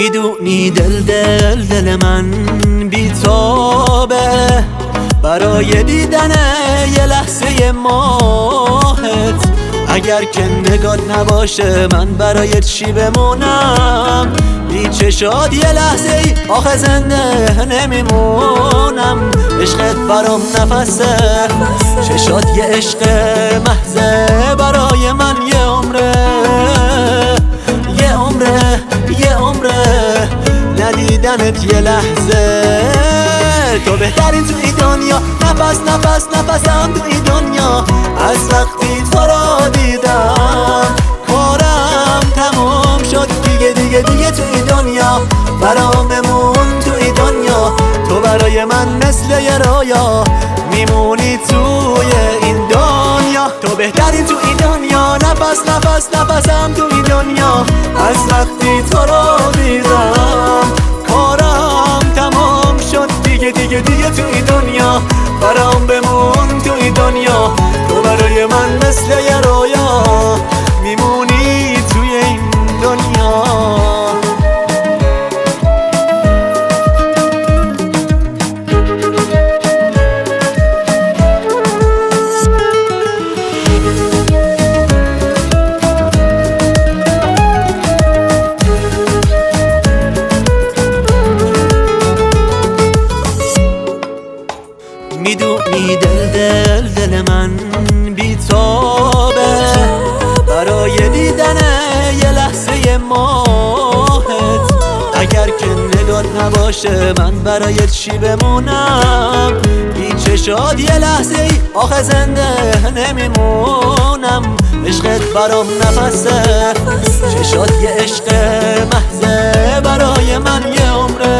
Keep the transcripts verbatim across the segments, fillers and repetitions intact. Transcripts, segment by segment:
میدونی دل دل دل من بیتابه برای دیدن یه لحظه ماهت. اگر که نگات نباشه من برای چی بمونم؟ بی چشات یه لحظه ای آخه زنده نمیمونم. عشقت برام نفسه، چشات یه عشق محضه، برای من یه عمره یه عمره یه عمره ندیدنت یه لحظه. تو بهترین تو این دنیا، نفس نفس نفسم تو این دنیا. از وقتی تو رو دیدم کارم تمام شد دیگه دیگه دیگه تو این دنیا برام بمون تو این دنیا. تو برای من مثل یه رویا میمونی توی این دنیا. تو بهترین تو این دنیا، نفس نفس نفسم تو این دنیا. از وقتی تو رو دیدم کارم تمام شد دیگه دیگه دیگه تو این دنیا برام بمون تو این دنیا. تو برای من مثل یه رویا میمونی توی این دنیا. میدونی دل دل دل من بیتابه برای دیدن یه لحظه ماهت. اگر که نگات نباشه من برای چی بمونم؟ بی چشات یه لحظه ای آخه زنده نمیمونم. عشقت برام نفسه، چشات یه عشق محضه، برای من یه عمره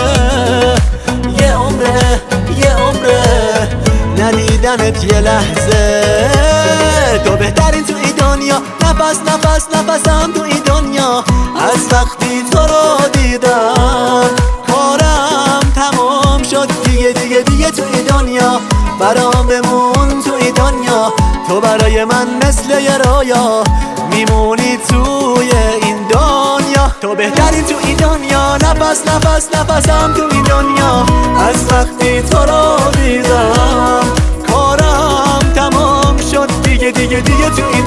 یه عمره یه عمره ندیدنت یه لحظه. تو بهترین تو این دنیا، نفس نفس نفسم تو این دنیا. از وقتی تو رو دیدم کارم تمام شد دیگه دیگه دیگه تو این دنیا برام بمون تو این دنیا. تو برای من مثل یه رویا میمونی توی این دنیا. تو بهترین تو این دنیا، نفس نفس نفسم تو این دنیا. از وقتی تو رو دیدم کارم تمام شد دیگه دیگه دیگه تو این